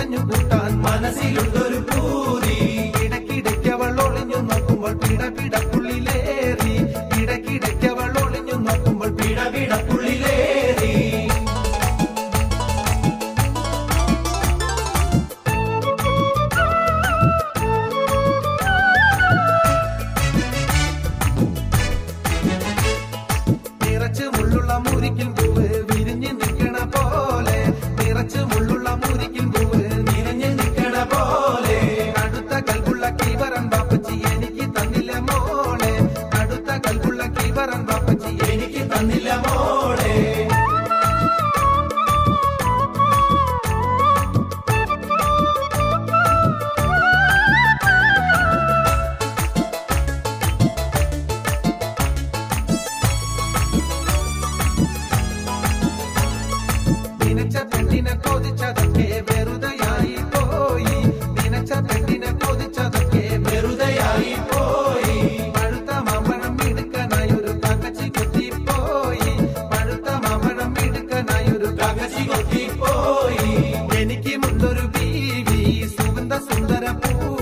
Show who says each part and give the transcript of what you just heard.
Speaker 1: പറഞ്ഞു കൂട്ടാൻ മനസ്സിലുണ്ടൊരു പൂതി. ഇടയ്ക്കിടയ്ക്കവൾ ഒളിഞ്ഞു നോക്കുമ്പോൾ പിടപിടപ്പുള്ളിലേറി. ഇടയ്ക്കിടയ്ക്കവൾ ഒളിഞ്ഞു നോക്കുമ്പോൾ പിടപിടപ്പുള്ളിലേറി. നിറച്ച് മുള്ളുള്ള മുരിക്കിൽ പൂവ് വിരിഞ്ഞ് നിൽക്കണ പോലെ. നിറച്ച് മുള്ളുള്ള മുരിക്കിൽ പൂവ് വിരിഞ്ഞ് നിൽക്കണ പോലെ. അടുത്ത കൽപ്പുള്ള കീവറൻ പാപ്പച്ചി എനിക്ക് തന്നില്ല മോളെ. അടുത്ത കൽപ്പുള്ള കീവറൻ പാപ്പച്ചി എനിക്ക് തന്നില്ല മോളെ. നിനച്ച പെണ്ണിനെ കൊതിച്ചതൊക്കെ വെറുതെയായി പോയി. നിനച്ച പെണ്ണിനെ കൊതിച്ചതൊക്കെ വെറുതെയായി പോയി. പഴുത്ത മാമ്പഴം എടുക്കാനായൊരു കാക്കച്ചി കൊത്തിപ്പോയി. പഴുത്ത മാമ്പഴം എടുക്കാനായൊരു കാക്കച്ചി കൊത്തിപ്പോയി. എനിക്ക് മുണ്ടൊരു ബീവി സുഗന്ധ സുന്ദര പൂ